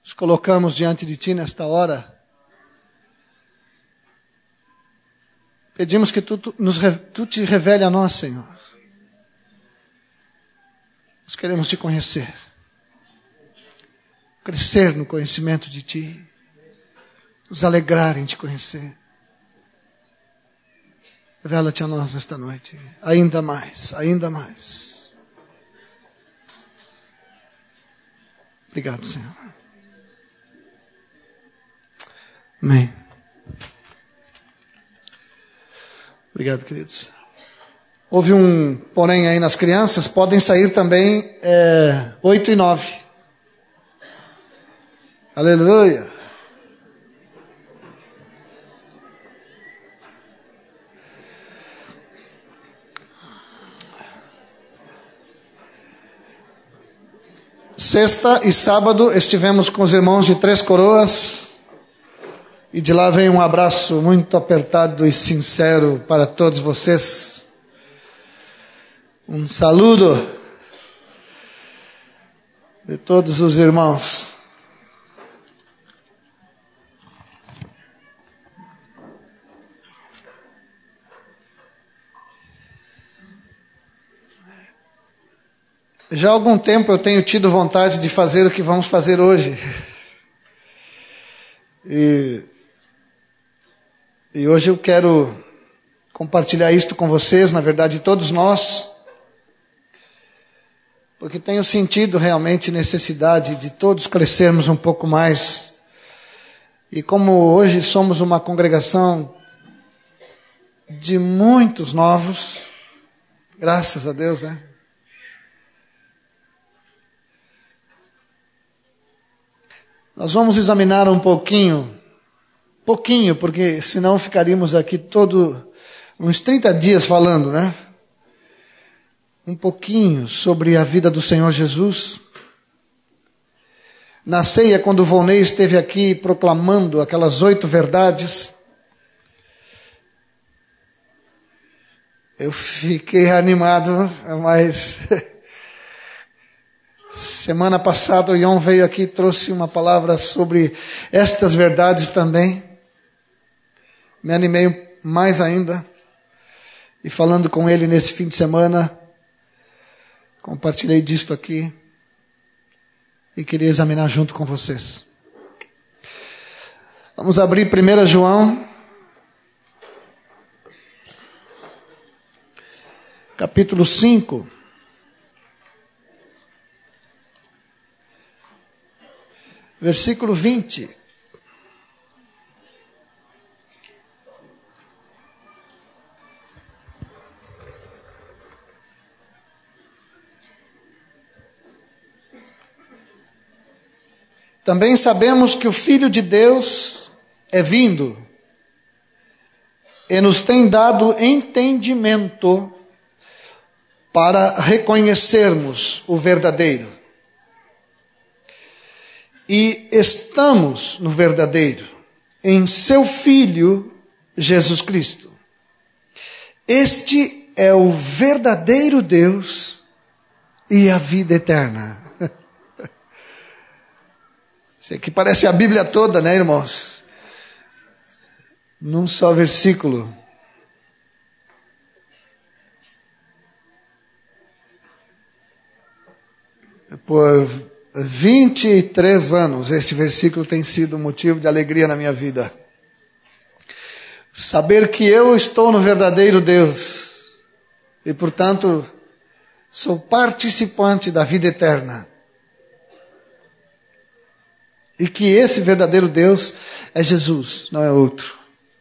nos colocamos diante de Ti nesta hora. Pedimos que Tu te revele a nós, Senhor. Nós queremos Te conhecer. Crescer no conhecimento de Ti. Nos alegrar em Te conhecer. Revela-te a nós nesta noite. Ainda mais, ainda mais. Obrigado, Senhor. Amém. Obrigado, queridos. Houve um porém aí nas crianças, podem sair também 8 e 9. Aleluia. Sexta e sábado estivemos com os irmãos de Três Coroas. E de lá vem um abraço muito apertado e sincero para todos vocês. Um saludo de todos os irmãos. Já há algum tempo eu tenho tido vontade de fazer o que vamos fazer hoje. E hoje eu quero compartilhar isto com vocês, na verdade todos nós, porque tenho sentido realmente necessidade de todos crescermos um pouco mais. E como hoje somos uma congregação de muitos novos, graças a Deus, né? Nós vamos examinar um pouquinho, porque senão ficaríamos aqui uns 30 dias falando, né? Um pouquinho sobre a vida do Senhor Jesus. Na ceia, quando o Volney esteve aqui proclamando aquelas 8 verdades, eu fiquei animado, mas semana passada o Ion veio aqui e trouxe uma palavra sobre estas verdades também. Me animei mais ainda. E falando com ele nesse fim de semana, compartilhei disto aqui. E queria examinar junto com vocês. Vamos abrir 1 João. Capítulo 5. Versículo 20. Também sabemos que o Filho de Deus é vindo e nos tem dado entendimento para reconhecermos o verdadeiro. E estamos no verdadeiro, em seu Filho, Jesus Cristo. Este é o verdadeiro Deus e a vida eterna. Isso aqui parece a Bíblia toda, né, irmãos? Num só versículo. Por 23 anos, este versículo tem sido motivo de alegria na minha vida. Saber que eu estou no verdadeiro Deus e, portanto, sou participante da vida eterna. E que esse verdadeiro Deus é Jesus, não é outro.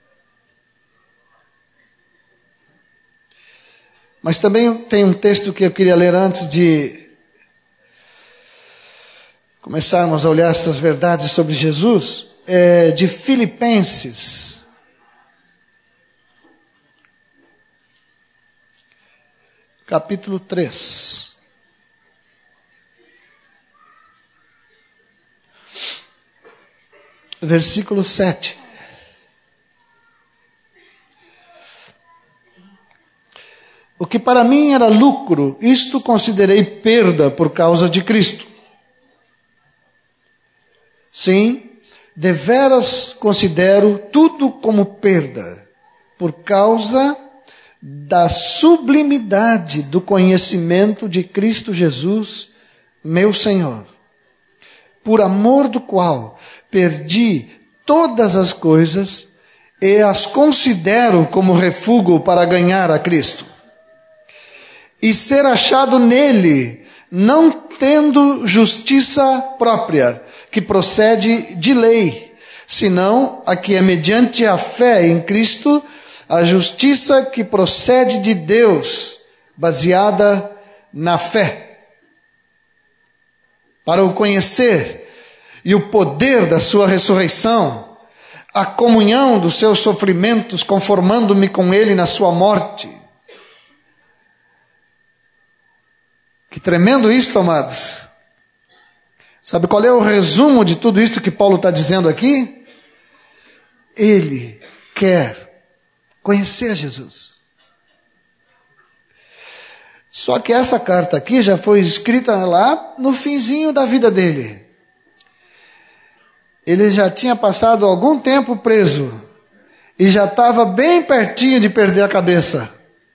Mas também tem um texto que eu queria ler antes de começarmos a olhar essas verdades sobre Jesus, de Filipenses. Capítulo 3. Versículo 7. O que para mim era lucro, isto considerei perda por causa de Cristo. Sim, deveras considero tudo como perda, por causa da sublimidade do conhecimento de Cristo Jesus, meu Senhor, por amor do qual perdi todas as coisas e as considero como refúgio para ganhar a Cristo, e ser achado nele, não tendo justiça própria, que procede de lei, senão a que é mediante a fé em Cristo, a justiça que procede de Deus, baseada na fé, para o conhecer e o poder da sua ressurreição, a comunhão dos seus sofrimentos, conformando-me com ele na sua morte. Que tremendo isto, amados. Sabe qual é o resumo de tudo isto que Paulo está dizendo aqui? Ele quer conhecer Jesus. Só que essa carta aqui já foi escrita lá no finzinho da vida dele. Ele já tinha passado algum tempo preso e já estava bem pertinho de perder a cabeça.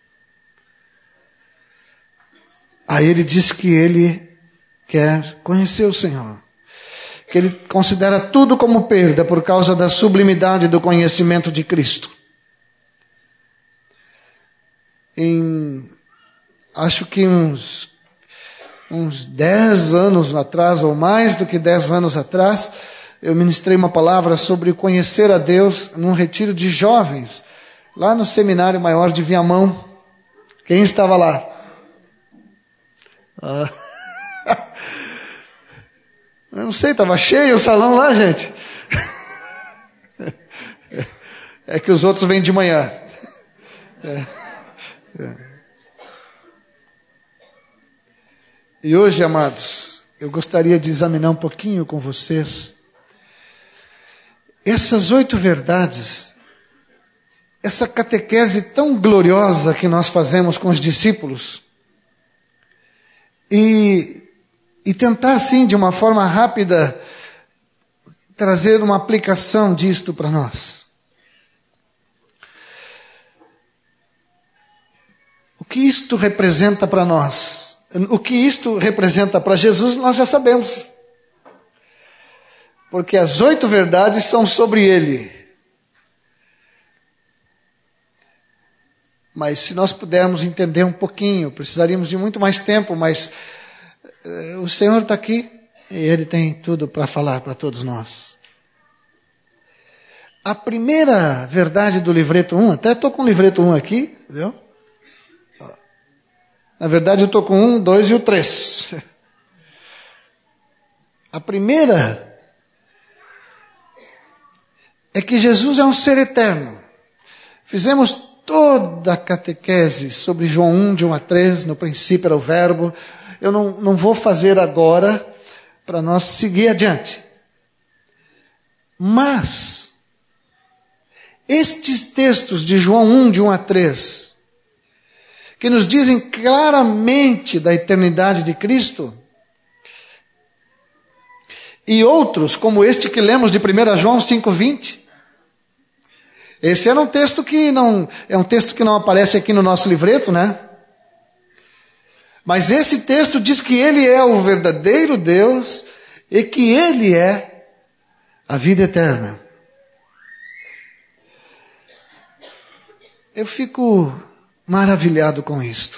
Aí ele diz que ele quer conhecer o Senhor, que ele considera tudo como perda por causa da sublimidade do conhecimento de Cristo. Acho que uns 10 anos atrás, ou mais do que 10 anos atrás, eu ministrei uma palavra sobre conhecer a Deus num retiro de jovens, lá no Seminário Maior de Viamão. Quem estava lá? Eu não sei, estava cheio o salão lá, gente. É que os outros vêm de manhã. E hoje, amados, eu gostaria de examinar um pouquinho com vocês essas 8 verdades, essa catequese tão gloriosa que nós fazemos com os discípulos, e tentar, assim, de uma forma rápida, trazer uma aplicação disto para nós. O que isto representa para nós? O que isto representa para Jesus, nós já sabemos. Porque as 8 verdades são sobre Ele. Mas se nós pudermos entender um pouquinho, precisaríamos de muito mais tempo, mas o Senhor está aqui e Ele tem tudo para falar para todos nós. A primeira verdade do livreto 1, até estou com o livreto 1 aqui, viu? Na verdade eu estou com 1, 2 e o 3. A primeira é que Jesus é um ser eterno. Fizemos toda a catequese sobre João 1, de 1 a 3, no princípio era o verbo. Eu não vou fazer agora para nós seguir adiante. Mas estes textos de João 1, de 1 a 3, que nos dizem claramente da eternidade de Cristo, e outros, como este que lemos de 1 João 5,20, esse era um texto que não aparece aqui no nosso livreto, né? Mas esse texto diz que Ele é o verdadeiro Deus e que Ele é a vida eterna. Eu fico maravilhado com isto.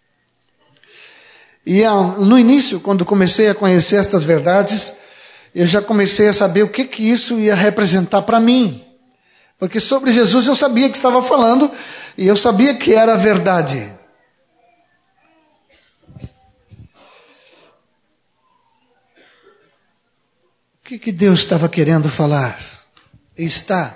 E no início, quando comecei a conhecer estas verdades, eu já comecei a saber o que isso ia representar para mim. Porque sobre Jesus eu sabia que estava falando e eu sabia que era a verdade. O que Deus estava querendo falar? E está.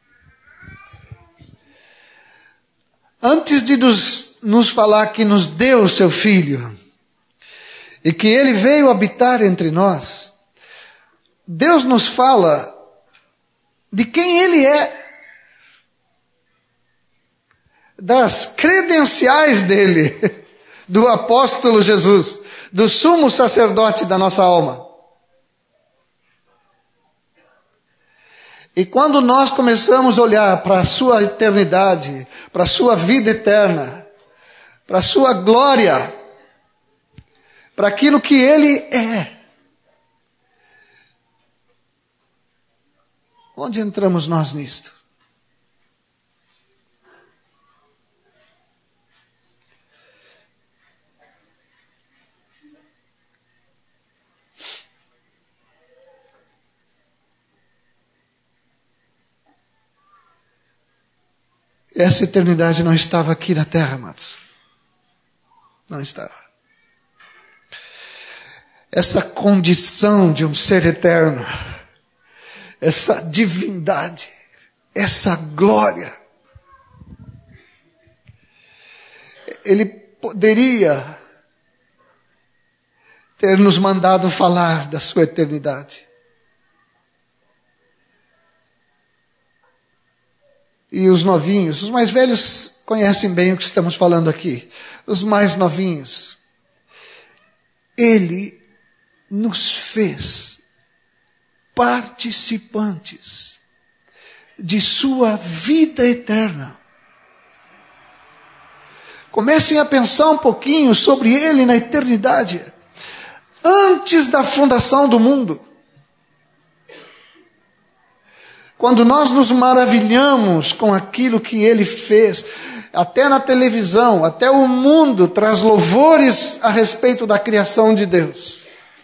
Antes de nos falar que nos deu o seu Filho e que Ele veio habitar entre nós, Deus nos fala de quem Ele é, das credenciais dele, do apóstolo Jesus, do sumo sacerdote da nossa alma. E quando nós começamos a olhar para a sua eternidade, para a sua vida eterna, para a sua glória, para aquilo que Ele é, onde entramos nós nisto? Essa eternidade não estava aqui na terra, amados. Não estava. Essa condição de um ser eterno, essa divindade, essa glória, Ele poderia ter nos mandado falar da sua eternidade. E os novinhos, os mais velhos conhecem bem o que estamos falando aqui. Os mais novinhos, Ele nos fez participantes de sua vida eterna. Comecem a pensar um pouquinho sobre Ele na eternidade, antes da fundação do mundo. Quando nós nos maravilhamos com aquilo que Ele fez, até na televisão, até o mundo traz louvores a respeito da criação de Deus.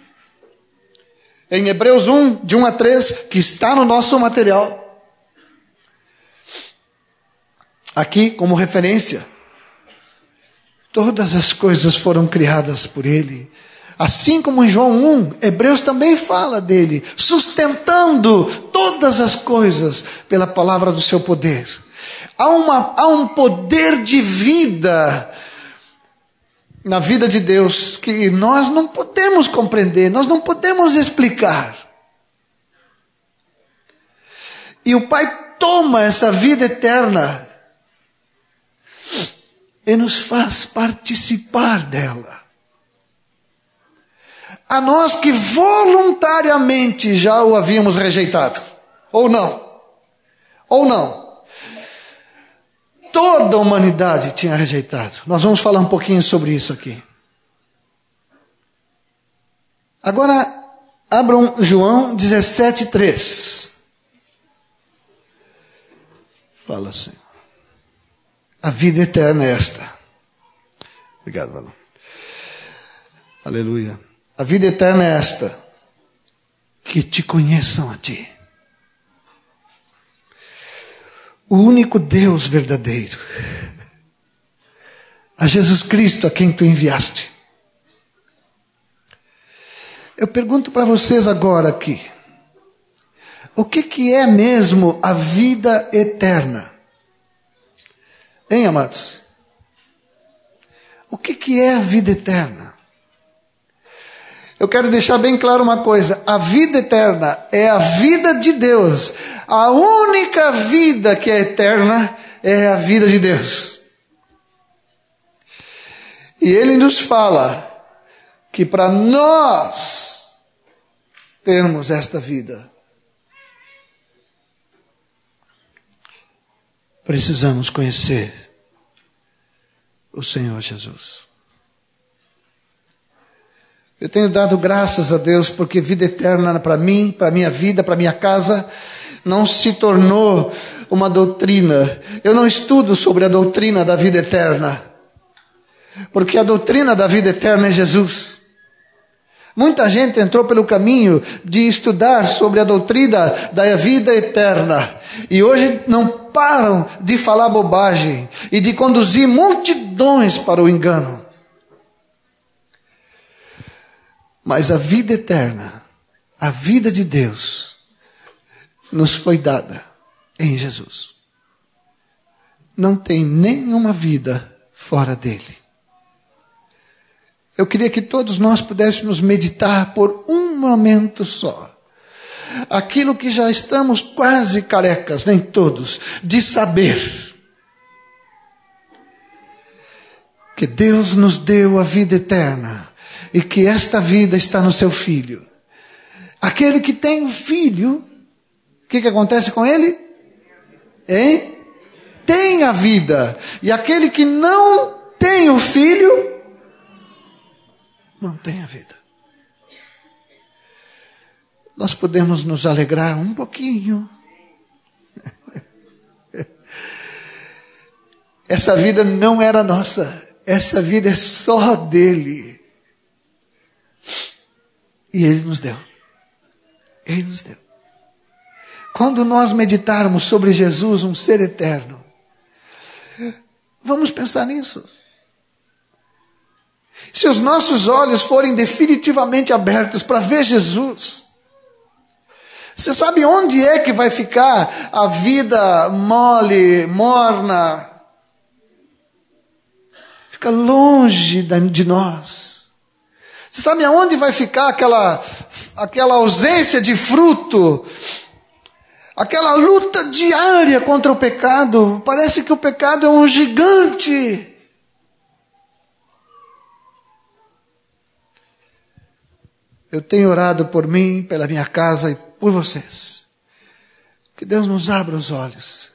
Em Hebreus 1, de 1 a 3, que está no nosso material, aqui como referência, todas as coisas foram criadas por Ele. Assim como em João 1, Hebreus também fala dele, sustentando todas as coisas pela palavra do seu poder. Há um poder de vida na vida de Deus que nós não podemos compreender, nós não podemos explicar. E o Pai toma essa vida eterna e nos faz participar dela. A nós que voluntariamente já o havíamos rejeitado. Ou não. Ou não. Toda a humanidade tinha rejeitado. Nós vamos falar um pouquinho sobre isso aqui. Agora, abram João 17:3. Fala assim. A vida eterna é esta. Obrigado, Valão. Aleluia. A vida eterna é esta, que te conheçam a ti, o único Deus verdadeiro, a Jesus Cristo a quem tu enviaste. Eu pergunto para vocês agora aqui, o que é mesmo a vida eterna? Hein, amados? O que é a vida eterna? Eu quero deixar bem claro uma coisa. A vida eterna é a vida de Deus. A única vida que é eterna é a vida de Deus. E Ele nos fala que para nós termos esta vida, precisamos conhecer o Senhor Jesus. Eu tenho dado graças a Deus porque vida eterna para mim, para minha vida, para minha casa, não se tornou uma doutrina. Eu não estudo sobre a doutrina da vida eterna, porque a doutrina da vida eterna é Jesus. Muita gente entrou pelo caminho de estudar sobre a doutrina da vida eterna e hoje não param de falar bobagem e de conduzir multidões para o engano. Mas a vida eterna, a vida de Deus, nos foi dada em Jesus. Não tem nenhuma vida fora dele. Eu queria que todos nós pudéssemos meditar por um momento só. Aquilo que já estamos quase carecas, nem todos, de saber. Que Deus nos deu a vida eterna. E que esta vida está no seu Filho. Aquele que tem um filho, que acontece com ele? Hein? Tem a vida. E aquele que não tem o Filho, não tem a vida. Nós podemos nos alegrar um pouquinho. Essa vida não era nossa. Essa vida é só dele. E ele nos deu. Ele nos deu. Quando nós meditarmos sobre Jesus, um ser eterno, vamos pensar nisso. Se os nossos olhos forem definitivamente abertos para ver Jesus, você sabe onde é que vai ficar a vida mole, morna? Fica longe de nós. Você sabe aonde vai ficar aquela ausência de fruto? Aquela luta diária contra o pecado. Parece que o pecado é um gigante. Eu tenho orado por mim, pela minha casa e por vocês. Que Deus nos abra os olhos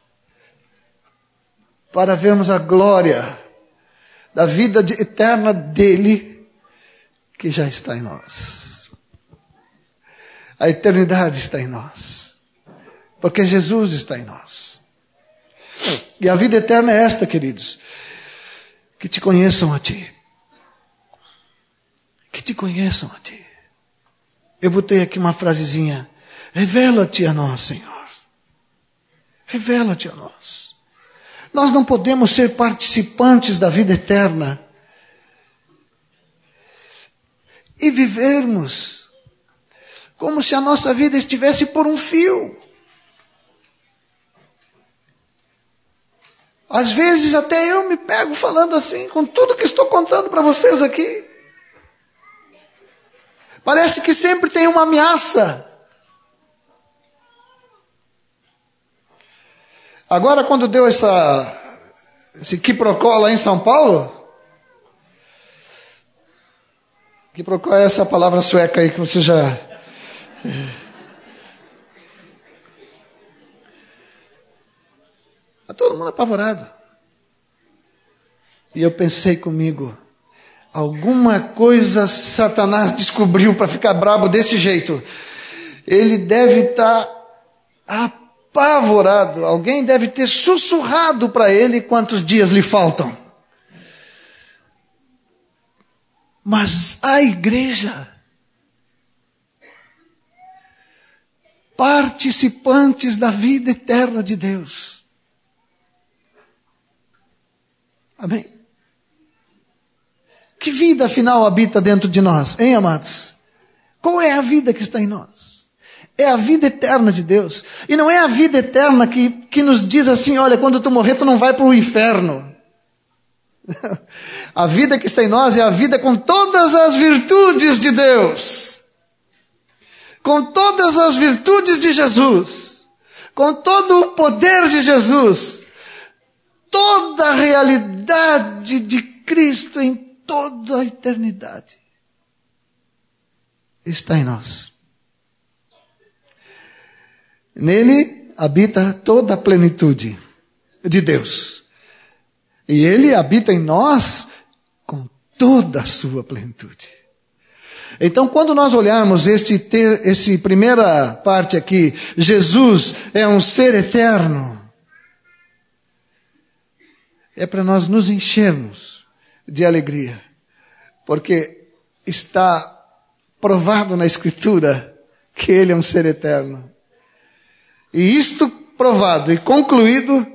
para vermos a glória da vida eterna dele, que já está em nós. A eternidade está em nós, porque Jesus está em nós. E a vida eterna é esta, queridos: que te conheçam a ti. Que te conheçam a ti. Eu botei aqui uma frasezinha: revela-te a nós, Senhor. Revela-te a nós. Nós não podemos ser participantes da vida eterna e vivermos como se a nossa vida estivesse por um fio. Às vezes até eu me pego falando assim, com tudo que estou contando para vocês aqui. Parece que sempre tem uma ameaça. Agora, quando deu esse quiprocó lá em São Paulo, quiprocó é essa palavra sueca aí que você já... Está todo mundo apavorado. E eu pensei comigo, alguma coisa Satanás descobriu para ficar brabo desse jeito. Ele deve estar apavorado. Alguém deve ter sussurrado para ele quantos dias lhe faltam. Mas a igreja, participantes da vida eterna de Deus. Amém? Que vida afinal habita dentro de nós, hein, amados? Qual é a vida que está em nós? É a vida eterna de Deus. E não é a vida eterna que nos diz assim, olha, quando tu morrer tu não vai para o inferno. A vida que está em nós é a vida com todas as virtudes de Deus. Com todas as virtudes de Jesus. Com todo o poder de Jesus. Toda a realidade de Cristo em toda a eternidade está em nós. Nele habita toda a plenitude de Deus. E Ele habita em nós com toda a sua plenitude. Então, quando nós olharmos esse primeira parte aqui, Jesus é um ser eterno, é para nós nos enchermos de alegria, porque está provado na Escritura que Ele é um ser eterno. E isto provado e concluído,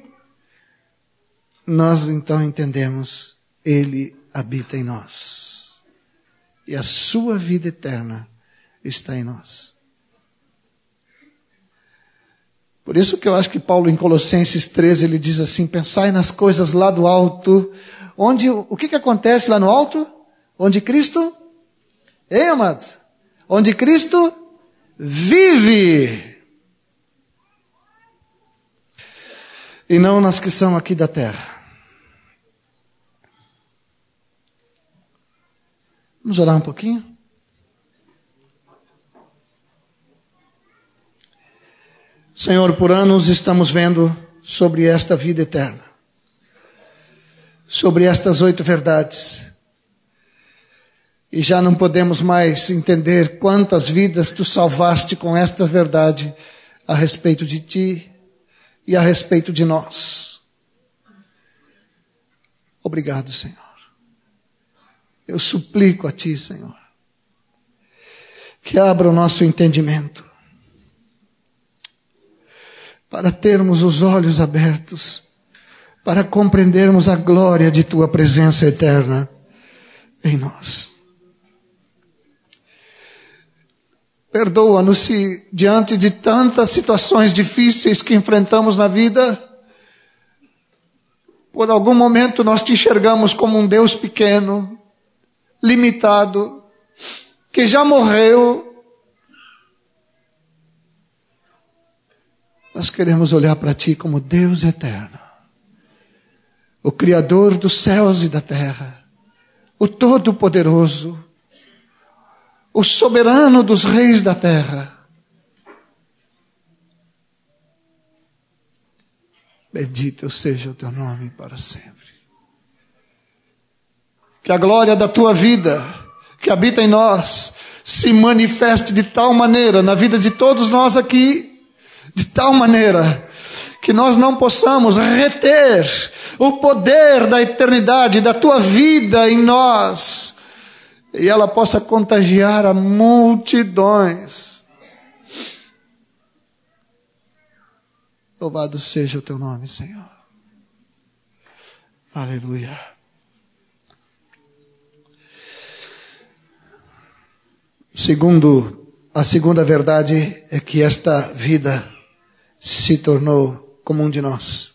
nós então entendemos, Ele habita em nós. E a sua vida eterna está em nós. Por isso que eu acho que Paulo em Colossenses 13, ele diz assim, pensai nas coisas lá do alto. O que acontece lá no alto? Onde Cristo, amados? Onde Cristo vive. E não nas que são aqui da terra. Vamos orar um pouquinho? Senhor, por anos estamos vendo sobre esta vida eterna, sobre estas 8 verdades. E já não podemos mais entender quantas vidas tu salvaste com esta verdade a respeito de ti e a respeito de nós. Obrigado, Senhor. Eu suplico a ti, Senhor, que abra o nosso entendimento para termos os olhos abertos, para compreendermos a glória de tua presença eterna em nós. Perdoa-nos se, diante de tantas situações difíceis que enfrentamos na vida, por algum momento nós te enxergamos como um Deus pequeno, limitado, que já morreu. Nós queremos olhar para ti como Deus eterno, o Criador dos céus e da terra, o Todo-Poderoso, o soberano dos reis da terra. Bendito seja o teu nome para sempre. Que a glória da tua vida, que habita em nós, se manifeste de tal maneira na vida de todos nós aqui, de tal maneira que nós não possamos reter o poder da eternidade, da tua vida em nós, e ela possa contagiar a multidões. Louvado seja o teu nome, Senhor. Aleluia. A segunda verdade é que esta vida se tornou como um de nós.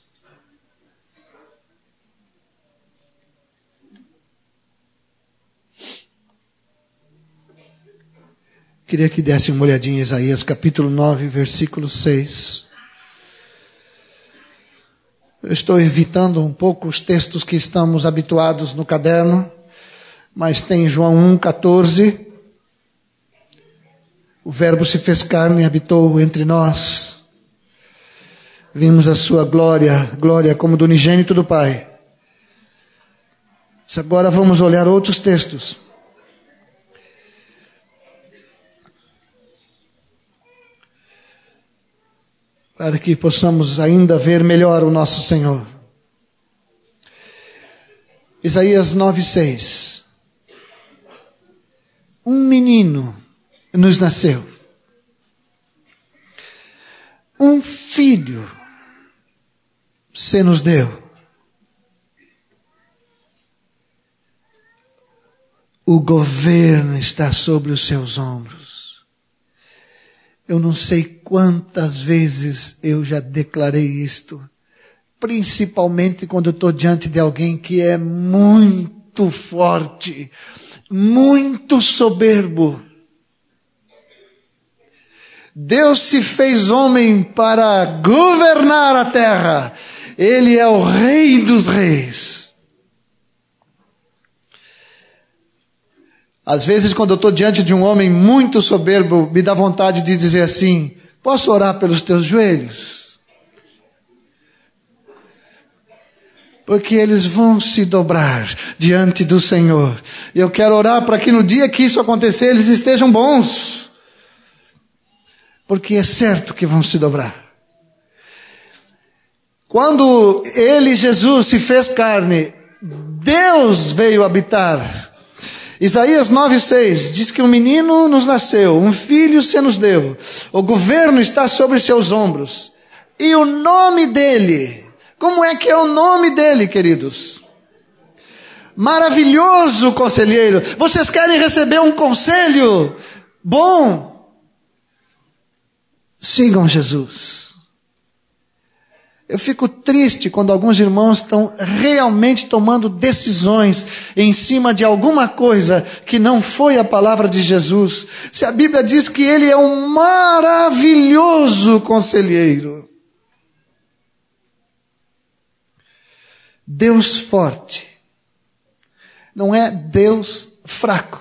Queria que desse uma olhadinha em Isaías capítulo 9, versículo 6. Eu estou evitando um pouco os textos que estamos habituados no caderno, mas tem João 1,14. O Verbo se fez carne e habitou entre nós. Vimos a sua glória como do unigênito do Pai. Agora vamos olhar outros textos. Para que possamos ainda ver melhor o nosso Senhor. Isaías 9:6. Um menino nos nasceu. Um filho se nos deu. O governo está sobre os seus ombros. Eu não sei quantas vezes eu já declarei isto, principalmente quando estou diante de alguém que é muito forte, muito soberbo. Deus se fez homem para governar a terra. Ele é o Rei dos Reis. Às vezes, quando eu estou diante de um homem muito soberbo, me dá vontade de dizer assim: posso orar pelos teus joelhos? Porque eles vão se dobrar diante do Senhor. E eu quero orar para que no dia que isso acontecer, eles estejam bons. Porque é certo que vão se dobrar. Quando ele, Jesus, se fez carne, Deus veio habitar. Isaías 9:6 diz que um menino nos nasceu, um filho se nos deu, o governo está sobre seus ombros, e o nome dele, como é que é o nome dele, queridos? Maravilhoso Conselheiro. Vocês querem receber um conselho bom? Sigam Jesus. Eu fico triste quando alguns irmãos estão realmente tomando decisões em cima de alguma coisa que não foi a palavra de Jesus. Se a Bíblia diz que Ele é um maravilhoso conselheiro. Deus forte. Não é Deus fraco.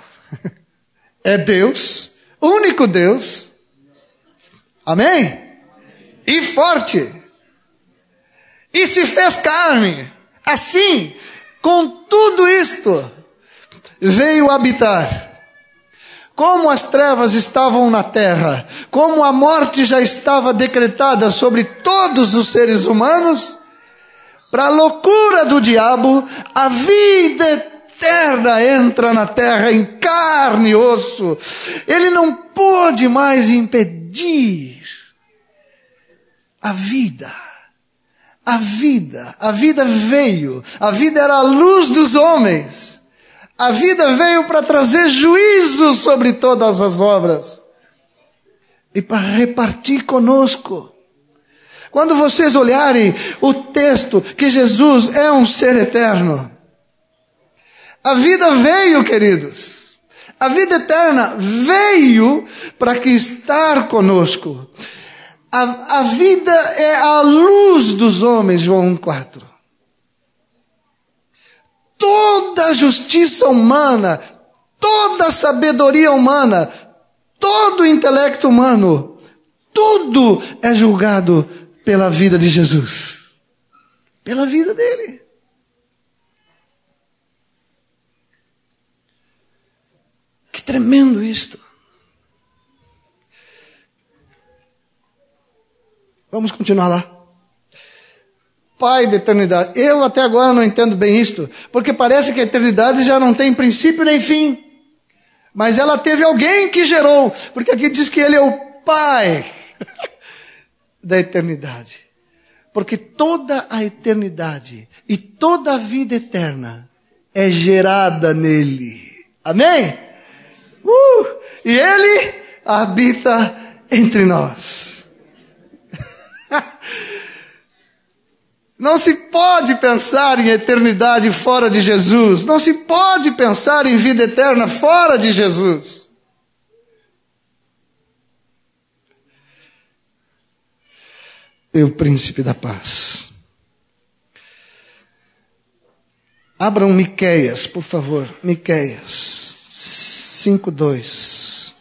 É Deus, único Deus. Amém? e forte, e se fez carne. Assim, com tudo isto, veio habitar. Como as trevas estavam na terra, como a morte já estava decretada sobre todos os seres humanos, para a loucura do diabo, a vida eterna entra na terra em carne e osso. Ele não pôde mais impedir a vida. A vida veio. A vida era a luz dos homens. A vida veio para trazer juízo sobre todas as obras e para repartir conosco. Quando vocês olharem o texto que Jesus é um ser eterno, a vida veio, queridos. A vida eterna veio para que estar conosco. A vida é a luz dos homens, João 1,4. Toda a justiça humana, toda a sabedoria humana, todo o intelecto humano, tudo é julgado pela vida de Jesus. Pela vida dele. Que tremendo isto. Vamos continuar lá. Pai da eternidade. Eu até agora não entendo bem isto, porque parece que a eternidade já não tem princípio nem fim. Mas ela teve alguém que gerou, porque aqui diz que ele é o Pai da eternidade. Porque toda a eternidade e toda a vida eterna é gerada nele. Amém? E ele habita entre nós. Não se pode pensar em eternidade fora de Jesus. Não se pode pensar em vida eterna fora de Jesus. E o príncipe da paz. Abram Miqueias, por favor. Miqueias 5:2.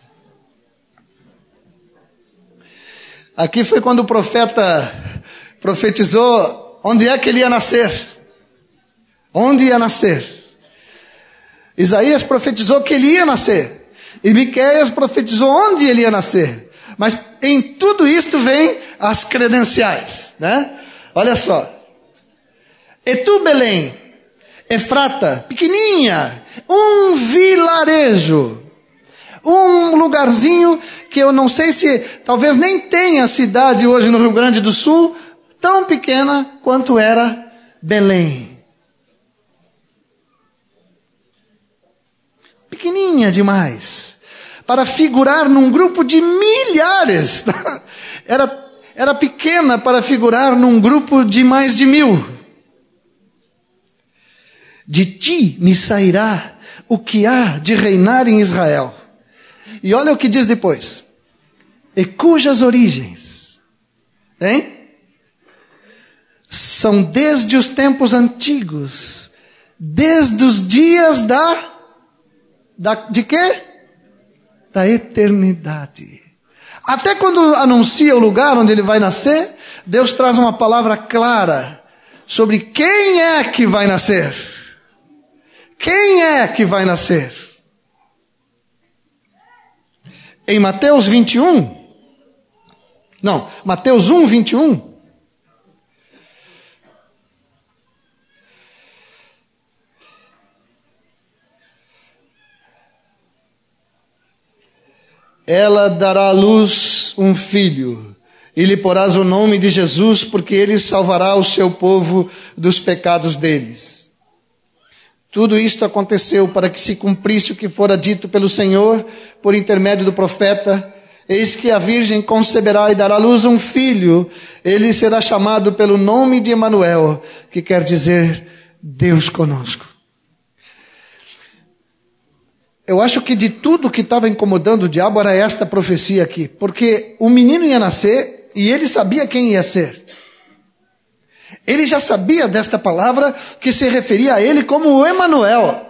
Aqui foi quando o profeta profetizou onde é que ele ia nascer. Onde ia nascer. Isaías profetizou que ele ia nascer. E Miqueias profetizou onde ele ia nascer. Mas em tudo isto vem as credenciais, né? Olha só. E tu, Belém, Efrata, pequenininha, um vilarejo, um lugarzinho que eu não sei se, talvez nem tenha cidade hoje no Rio Grande do Sul, tão pequena quanto era Belém. Pequenininha demais, para figurar num grupo de milhares. Era pequena para figurar num grupo de mais de 1000. De ti me sairá o que há de reinar em Israel. E olha o que diz depois. E cujas origens, hein? São desde os tempos antigos, desde os dias de quê? Da eternidade. Até quando anuncia o lugar onde ele vai nascer, Deus traz uma palavra clara sobre quem é que vai nascer. Quem é que vai nascer? Em Mateus 1:21. Ela dará à luz um filho, e lhe porás o nome de Jesus, porque ele salvará o seu povo dos pecados deles. Tudo isto aconteceu para que se cumprisse o que fora dito pelo Senhor, por intermédio do profeta: eis que a virgem conceberá e dará à luz um filho, ele será chamado pelo nome de Emanuel, que quer dizer Deus conosco. Eu acho que de tudo que estava incomodando o diabo era esta profecia aqui, porque o menino ia nascer e ele sabia quem ia ser. Ele já sabia desta palavra que se referia a ele como o Emanuel.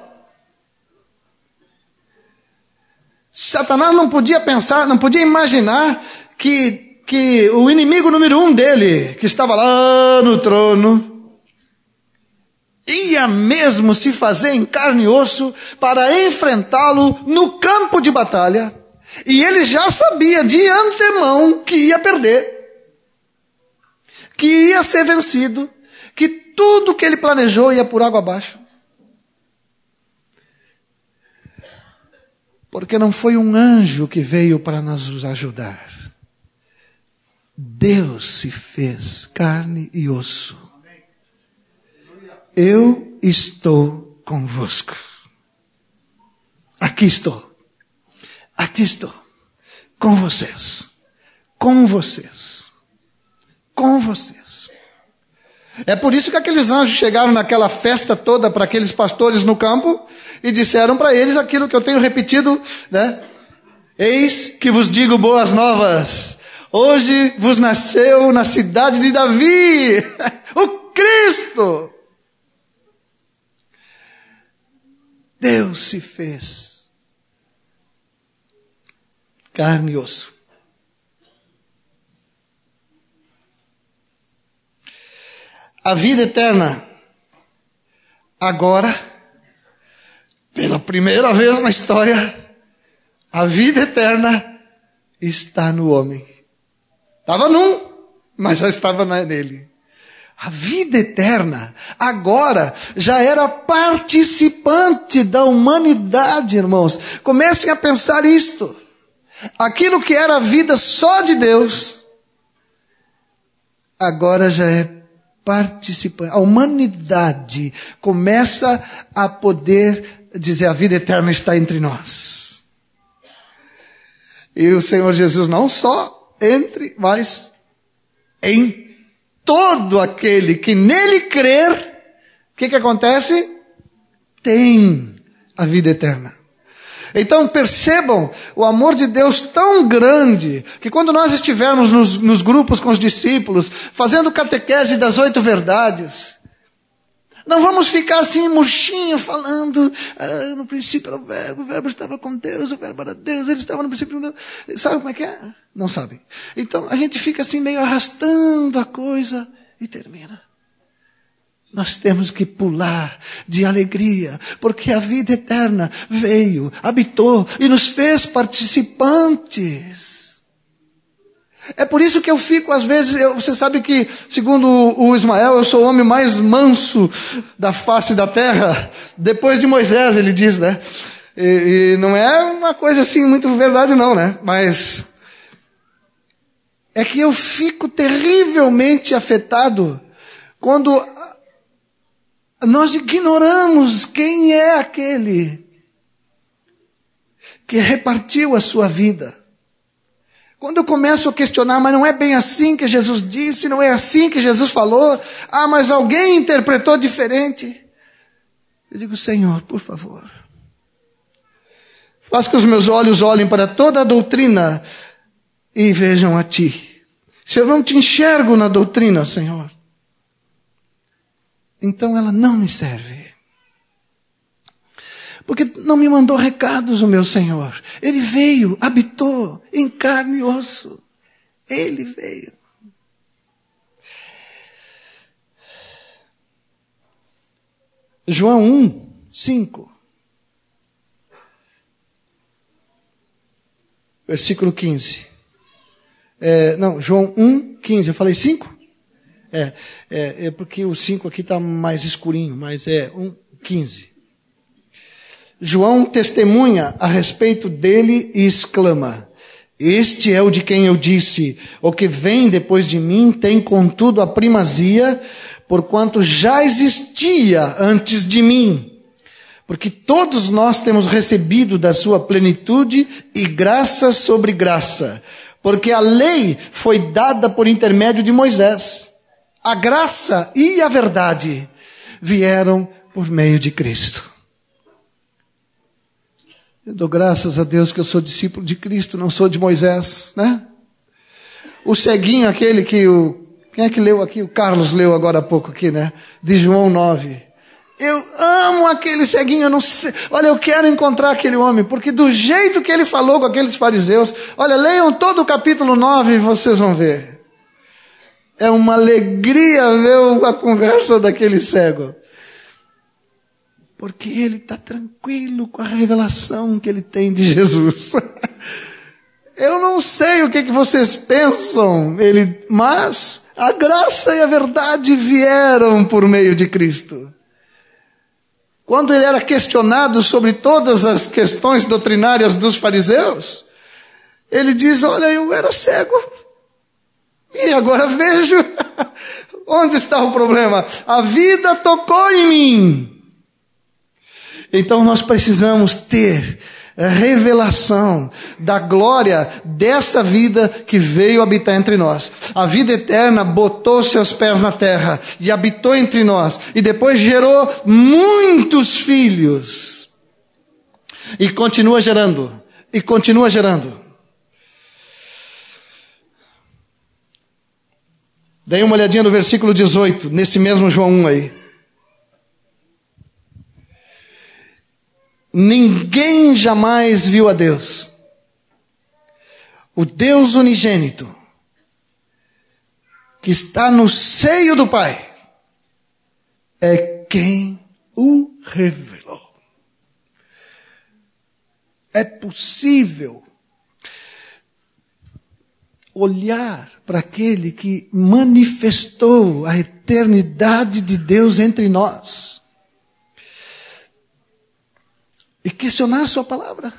Satanás não podia pensar, não podia imaginar que que o inimigo número 1 dele, que estava lá no trono, ia mesmo se fazer em carne e osso para enfrentá-lo no campo de batalha. E ele já sabia de antemão que ia perder, que ia ser vencido, que tudo que ele planejou ia por água abaixo. Porque não foi um anjo que veio para nos ajudar. Deus se fez carne e osso. Eu estou convosco. Aqui estou. Aqui estou. Com vocês. Com vocês. Com vocês. É por isso que aqueles anjos chegaram naquela festa toda para aqueles pastores no campo e disseram para eles aquilo que eu tenho repetido, né? Eis que vos digo boas novas. Hoje vos nasceu na cidade de Davi o Cristo. Deus se fez carne e osso. A vida eterna, agora, pela primeira vez na história, a vida eterna está no homem. Estava num, mas já estava nele. A vida eterna, agora, já era participante da humanidade, irmãos. Comecem a pensar isto. Aquilo que era a vida só de Deus, agora já é participante. A humanidade começa a poder dizer: a vida eterna está entre nós. E o Senhor Jesus não só entre, mas em todo aquele que nele crer, o que acontece? Tem a vida eterna. Então percebam o amor de Deus tão grande, que quando nós estivermos nos grupos com os discípulos, fazendo catequese das 8 verdades, não vamos ficar assim murchinho falando, no princípio era o verbo estava com Deus, o verbo era Deus, ele estava no princípio. Sabe como é que é? Não sabem. Então a gente fica assim meio arrastando a coisa e termina. Nós temos que pular de alegria, porque a vida eterna veio, habitou e nos fez participantes. É por isso que eu fico, às vezes, você sabe que, segundo o Ismael, eu sou o homem mais manso da face da terra, depois de Moisés, ele diz, né? E não é uma coisa assim muito verdade não, né? Mas é que eu fico terrivelmente afetado quando nós ignoramos quem é aquele que repartiu a sua vida. Quando eu começo a questionar, mas não é bem assim que Jesus disse, não é assim que Jesus falou, mas alguém interpretou diferente. Eu digo: Senhor, por favor, faz que os meus olhos olhem para toda a doutrina e vejam a Ti. Se eu não te enxergo na doutrina, Senhor, então ela não me serve. Porque não me mandou recados o meu Senhor. Ele veio, habitou em carne e osso. Ele veio. João 1, 5. Versículo 15. João 1, 15. Eu falei 5? É porque o 5 aqui está mais escurinho, mas é 1, 15. João testemunha a respeito dele e exclama: este é o de quem eu disse, o que vem depois de mim tem contudo a primazia, porquanto já existia antes de mim. Porque todos nós temos recebido da sua plenitude e graça sobre graça. Porque a lei foi dada por intermédio de Moisés. A graça e a verdade vieram por meio de Cristo. Eu dou graças a Deus que eu sou discípulo de Cristo, não sou de Moisés, né? O ceguinho, aquele que quem é que leu aqui? O Carlos leu agora há pouco aqui, né? De João 9. Eu amo aquele ceguinho, eu não sei. Olha, eu quero encontrar aquele homem, porque do jeito que ele falou com aqueles fariseus, olha, leiam todo o capítulo 9 e vocês vão ver. É uma alegria ver a conversa daquele cego. Porque ele está tranquilo com a revelação que ele tem de Jesus. Eu não sei o que vocês pensam, mas a graça e a verdade vieram por meio de Cristo. Quando ele era questionado sobre todas as questões doutrinárias dos fariseus, ele diz, olha, eu era cego, e agora vejo. Onde está o problema? A vida tocou em mim. Então nós precisamos ter a revelação da glória dessa vida que veio habitar entre nós. A vida eterna botou seus pés na terra e habitou entre nós. E depois gerou muitos filhos. E continua gerando. E continua gerando. Dê uma olhadinha no versículo 18, nesse mesmo João 1 aí. Ninguém jamais viu a Deus. O Deus unigênito, que está no seio do Pai, é quem o revelou. É possível olhar para aquele que manifestou a eternidade de Deus entre nós e questionar sua palavra.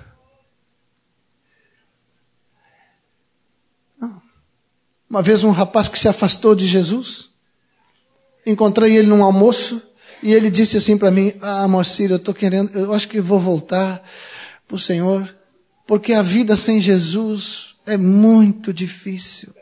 Uma vez um rapaz que se afastou de Jesus, encontrei ele num almoço e ele disse assim para mim, Moacir, eu acho que vou voltar para o Senhor, porque a vida sem Jesus é muito difícil.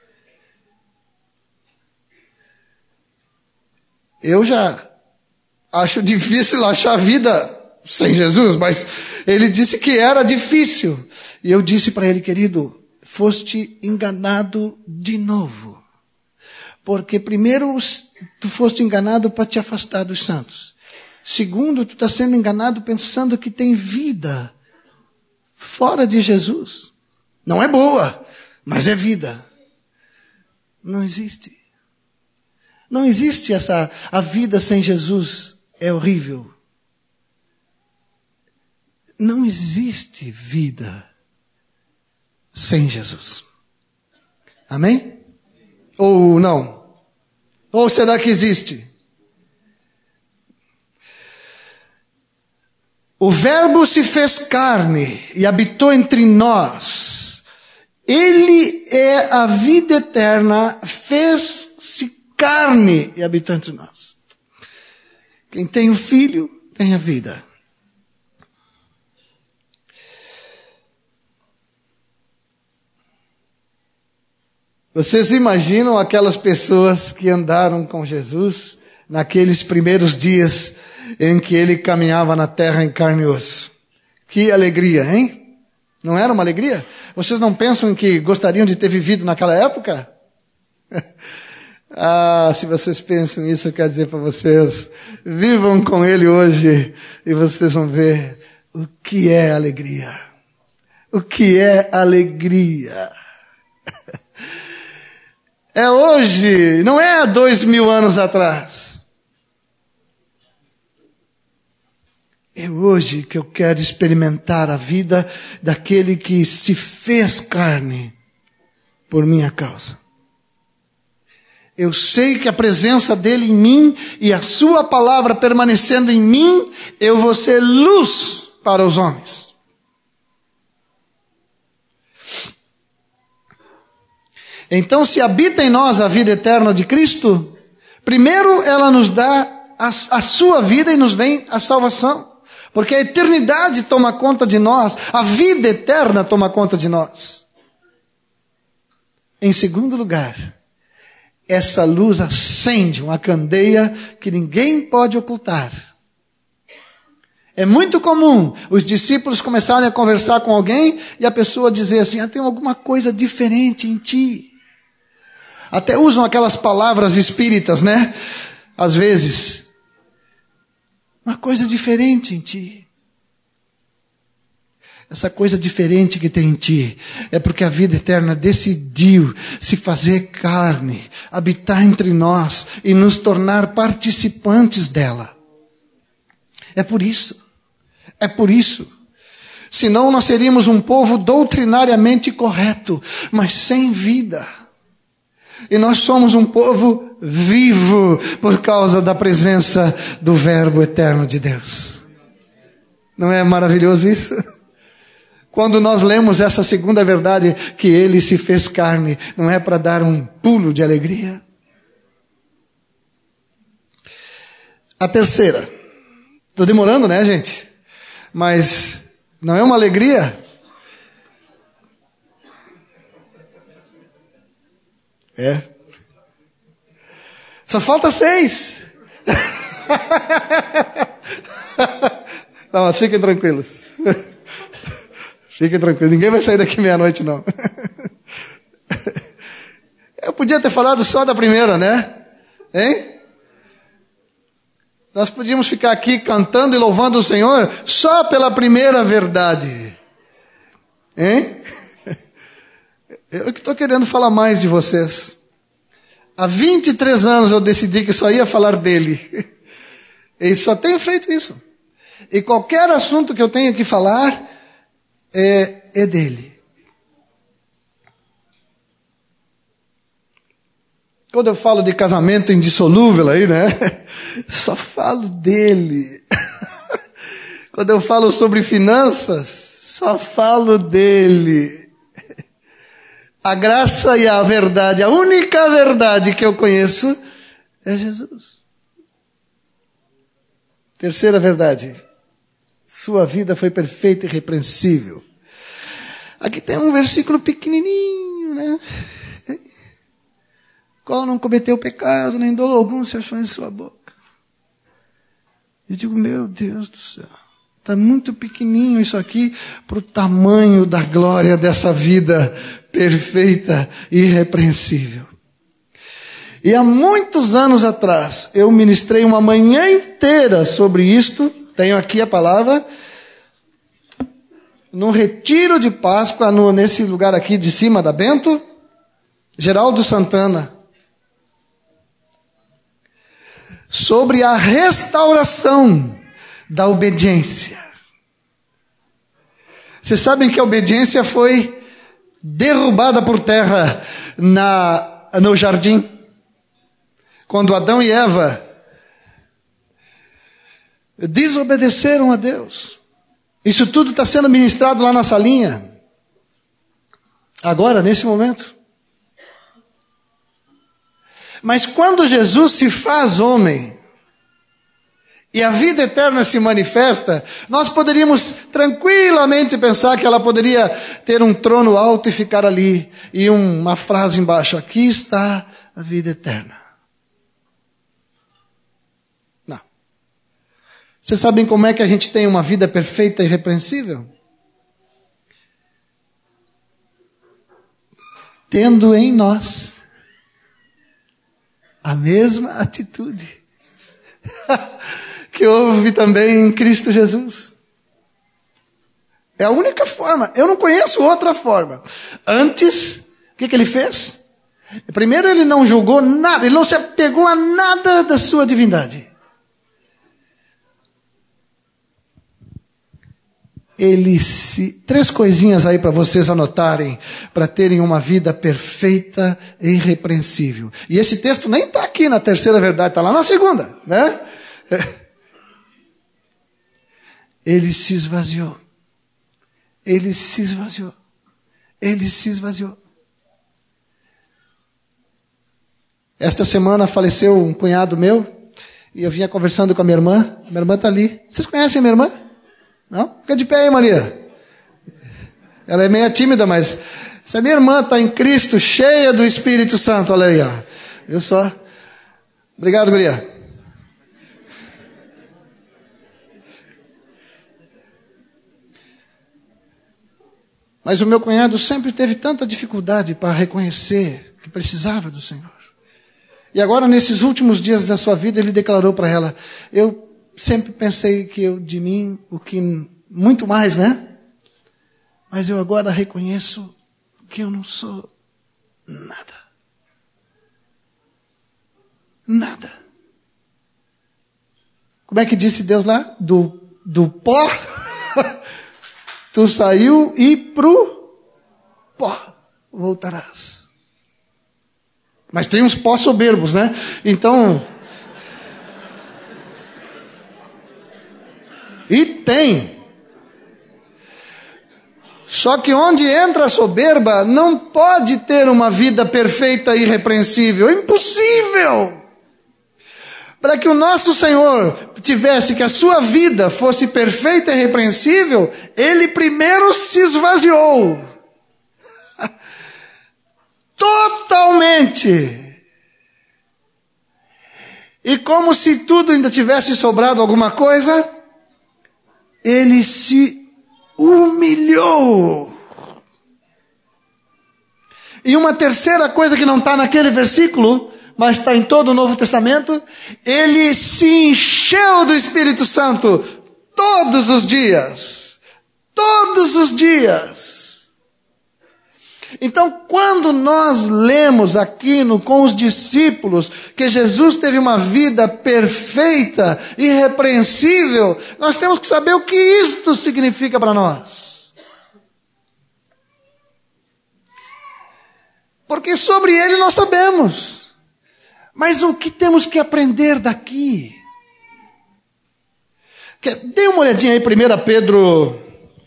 Eu já acho difícil achar vida sem Jesus, mas ele disse que era difícil. E eu disse para ele, querido, foste enganado de novo. Porque primeiro, tu foste enganado para te afastar dos santos. Segundo, tu está sendo enganado pensando que tem vida fora de Jesus. Não é boa, mas é vida. Não existe. Não existe a vida sem Jesus é horrível. Não existe vida sem Jesus. Amém? Ou não? Ou será que existe? O Verbo se fez carne e habitou entre nós. Ele é a vida eterna, fez-se carne e habitou entre nós. Quem tem o Filho tem a vida. Vocês imaginam aquelas pessoas que andaram com Jesus naqueles primeiros dias em que ele caminhava na terra em carne e osso? Que alegria, hein? Não era uma alegria? Vocês não pensam que gostariam de ter vivido naquela época? Se vocês pensam isso, eu quero dizer para vocês, vivam com ele hoje e vocês vão ver o que é alegria. O que é alegria. É hoje, não é há 2000 anos atrás. É hoje que eu quero experimentar a vida daquele que se fez carne por minha causa. Eu sei que a presença dele em mim e a sua palavra permanecendo em mim, eu vou ser luz para os homens. Então, se habita em nós a vida eterna de Cristo, primeiro ela nos dá a sua vida e nos vem a salvação. Porque a eternidade toma conta de nós, a vida eterna toma conta de nós. Em segundo lugar, essa luz acende uma candeia que ninguém pode ocultar. É muito comum os discípulos começarem a conversar com alguém e a pessoa dizer assim, tem alguma coisa diferente em ti. Até usam aquelas palavras espíritas, né? Às vezes. uma coisa diferente em ti. Essa coisa diferente que tem em ti é porque a vida eterna decidiu se fazer carne, habitar entre nós e nos tornar participantes dela. É por isso. É por isso. Senão nós seríamos um povo doutrinariamente correto, mas sem vida. E nós somos um povo vivo por causa da presença do Verbo eterno de Deus. Não é maravilhoso isso? Quando nós lemos essa segunda verdade, que Ele se fez carne, não é para dar um pulo de alegria? A terceira. Estou demorando, né, gente? Mas não é uma alegria? É. Só falta 6. Não, mas fiquem tranquilos. Fiquem tranquilos, ninguém vai sair daqui meia-noite, não. Eu podia ter falado só da primeira, né? Hein? Nós podíamos ficar aqui cantando e louvando o Senhor só pela primeira verdade. Hein? Eu que estou querendo falar mais de vocês. Há 23 anos eu decidi que só ia falar dele. E só tenho feito isso. E qualquer assunto que eu tenho que falar é dele. Quando eu falo de casamento indissolúvel aí, né? Só falo dele. Quando eu falo sobre finanças, só falo dele. A graça e a verdade, a única verdade que eu conheço é Jesus. Terceira verdade. Sua vida foi perfeita e irrepreensível. Aqui tem um versículo pequenininho, né? Qual não cometeu pecado, nem dolo algum se achou em sua boca. Eu digo, meu Deus do céu. Está muito pequenininho isso aqui para o tamanho da glória dessa vida perfeita e irrepreensível. E há muitos anos atrás, eu ministrei uma manhã inteira sobre isto. Tenho aqui a palavra. Num retiro de Páscoa, nesse lugar aqui de cima da Bento, Geraldo Santana. Sobre a restauração da obediência. Vocês sabem que a obediência foi derrubada por terra no jardim. Quando Adão e Eva desobedeceram a Deus. Isso tudo está sendo ministrado lá na salinha. Agora, nesse momento. Mas quando Jesus se faz homem e a vida eterna se manifesta, nós poderíamos tranquilamente pensar que ela poderia ter um trono alto e ficar ali, e uma frase embaixo: aqui está a vida eterna. Não. Vocês sabem como é que a gente tem uma vida perfeita e irrepreensível? Tendo em nós a mesma atitude que houve também em Cristo Jesus. É a única forma. Eu não conheço outra forma. Antes, o que ele fez? Primeiro, ele não julgou nada, ele não se apegou a nada da sua divindade. Três coisinhas aí para vocês anotarem, para terem uma vida perfeita e irrepreensível. E esse texto nem está aqui na terceira verdade, está lá na segunda, né? Ele se esvaziou. Ele se esvaziou. Ele se esvaziou. Esta semana faleceu um cunhado meu, e eu vinha conversando com a minha irmã. Minha irmã está ali. Vocês conhecem a minha irmã? Não? Fica de pé aí, Maria. Ela é meio tímida, mas essa minha irmã está em Cristo, cheia do Espírito Santo. Olha aí, ó. Viu só? Obrigado, guria. Mas o meu cunhado sempre teve tanta dificuldade para reconhecer que precisava do Senhor. E agora, nesses últimos dias da sua vida, ele declarou para ela: eu sempre pensei que eu de mim, o que muito mais, né? Mas eu agora reconheço que eu não sou nada. Nada. Como é que disse Deus lá? Do pó tu saiu e pro pó voltarás. Mas tem uns pó soberbos, né? Então... E tem. Só que onde entra a soberba, não pode ter uma vida perfeita e irrepreensível. Impossível! Para que o nosso Senhor tivesse que a sua vida fosse perfeita e irrepreensível, Ele primeiro se esvaziou. Totalmente. E como se tudo ainda tivesse sobrado alguma coisa, Ele se humilhou. E uma terceira coisa que não está naquele versículo, mas está em todo o Novo Testamento, Ele se encheu do Espírito Santo todos os dias. Todos os dias. Então, quando nós lemos aqui com os discípulos que Jesus teve uma vida perfeita, irrepreensível, nós temos que saber o que isto significa para nós. Porque sobre ele nós sabemos. Mas o que temos que aprender daqui? Dê uma olhadinha aí, 1 Pedro...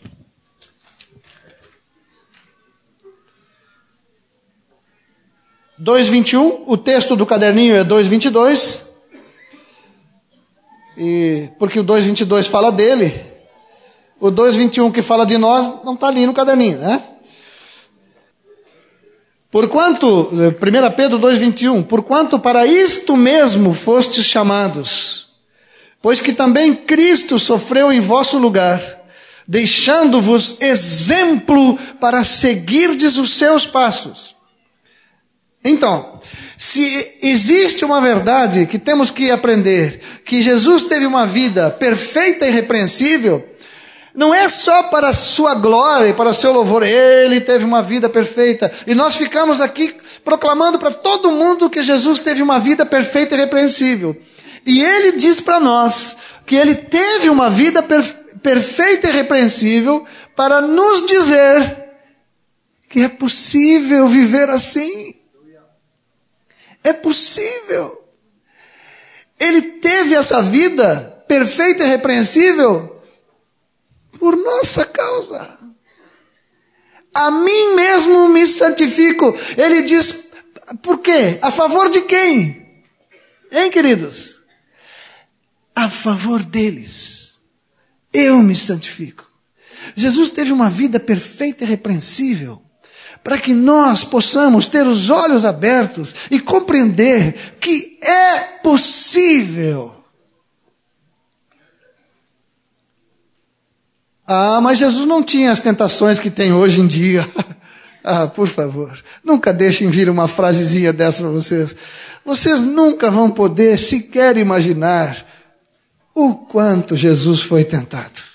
2:21, o texto do caderninho é 2:22, e porque o 2:22 fala dele, o 2:21 que fala de nós não está ali no caderninho, né? Porquanto, 1 Pedro 2:21, porquanto para isto mesmo fostes chamados, pois que também Cristo sofreu em vosso lugar, deixando-vos exemplo para seguirdes os seus passos. Então, se existe uma verdade que temos que aprender, que Jesus teve uma vida perfeita e irrepreensível, não é só para a sua glória e para seu louvor, ele teve uma vida perfeita, e nós ficamos aqui proclamando para todo mundo que Jesus teve uma vida perfeita e irrepreensível. E ele diz para nós que ele teve uma vida perfeita e irrepreensível para nos dizer que é possível viver assim. É possível. Ele teve essa vida perfeita e irrepreensível por nossa causa. A mim mesmo me santifico. Ele diz, por quê? A favor de quem? Hein, queridos? A favor deles. Eu me santifico. Jesus teve uma vida perfeita e irrepreensível para que nós possamos ter os olhos abertos e compreender que é possível. Ah, mas Jesus não tinha as tentações que tem hoje em dia. Ah, por favor, nunca deixem vir uma frasezinha dessa para vocês. Vocês nunca vão poder sequer imaginar o quanto Jesus foi tentado.